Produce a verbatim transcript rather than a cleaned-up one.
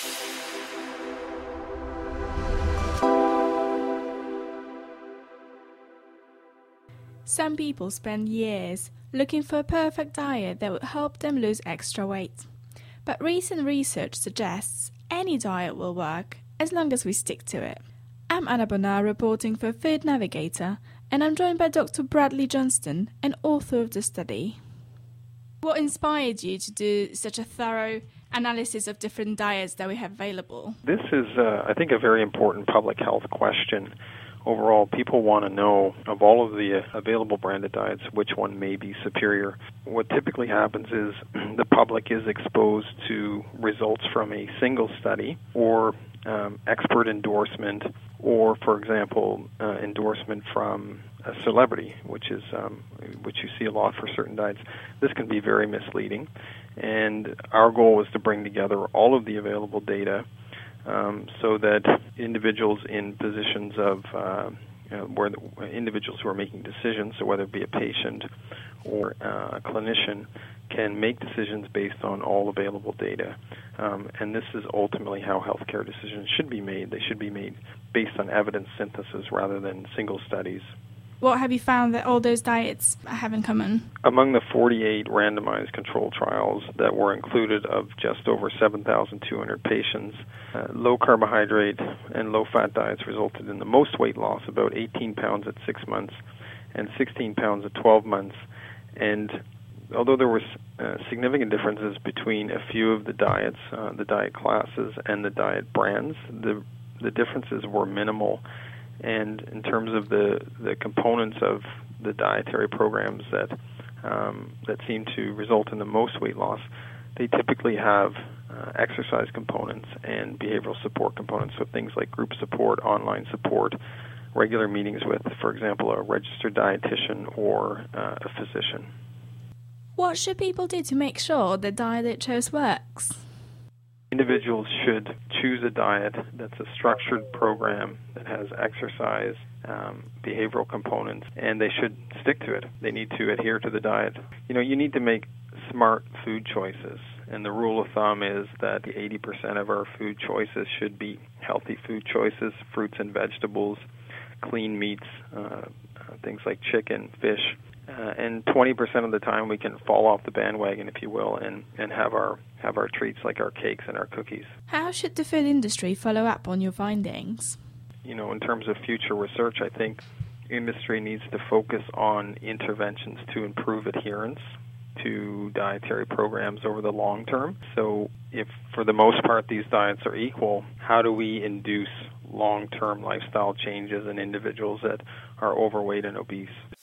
Some people spend years looking for a perfect diet that would help them lose extra weight. But recent research suggests any diet will work as long as we stick to it. I'm Anna Bonar reporting for Food Navigator, and I'm joined by Doctor Bradley Johnston, an author of the study. What inspired you to do such a thorough analysis of different diets that we have available? This is, uh, I think, a very important public health question. Overall, people want to know, of all of the uh, available branded diets, which one may be superior. What typically happens is the public is exposed to results from a single study or um, expert endorsement or, for example, uh, endorsement from a celebrity, which is um, which you see a lot for certain diets. This can be very misleading, and our goal is to bring together all of the available data Um, so that individuals in positions of uh, you know, where the, individuals who are making decisions, so whether it be a patient or uh, a clinician, can make decisions based on all available data. Um, and this is ultimately how healthcare decisions should be made. They should be made based on evidence synthesis rather than single studies. What have you found that all those diets have in common? Among the forty-eight randomized controlled trials that were included of just over seven thousand two hundred patients, uh, low carbohydrate and low fat diets resulted in the most weight loss, about eighteen pounds at six months and sixteen pounds at twelve months. And although there were uh, significant differences between a few of the diets, uh, the diet classes and the diet brands, the the differences were minimal. And in terms of the, the components of the dietary programs that um, that seem to result in the most weight loss, they typically have uh, exercise components and behavioral support components, so things like group support, online support, regular meetings with, for example, a registered dietitian or uh, a physician. What should people do to make sure the diet they chose works? Individuals should choose a diet that's a structured program that has exercise, um, behavioral components, and they should stick to it. They need to adhere to the diet. You know, you need to make smart food choices, and the rule of thumb is that eighty percent of our food choices should be healthy food choices, fruits and vegetables, clean meats, uh, uh, things like chicken, fish, uh, and twenty percent of the time we can fall off the bandwagon, if you will, and, and have our have our treats like our cakes and our cookies. How should the food industry follow up on your findings? You know, in terms of future research, I think industry needs to focus on interventions to improve adherence to dietary programs over the long term. So if, for the most part, these diets are equal, how do we induce long-term lifestyle changes in individuals that are overweight and obese?